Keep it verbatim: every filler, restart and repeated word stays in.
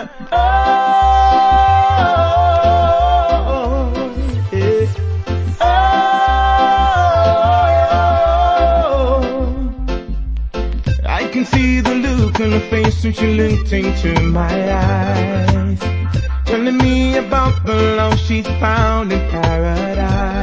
Oh, yeah. Oh, I can see the look on her face when she looked into my eyes, telling me about the love she found in paradise.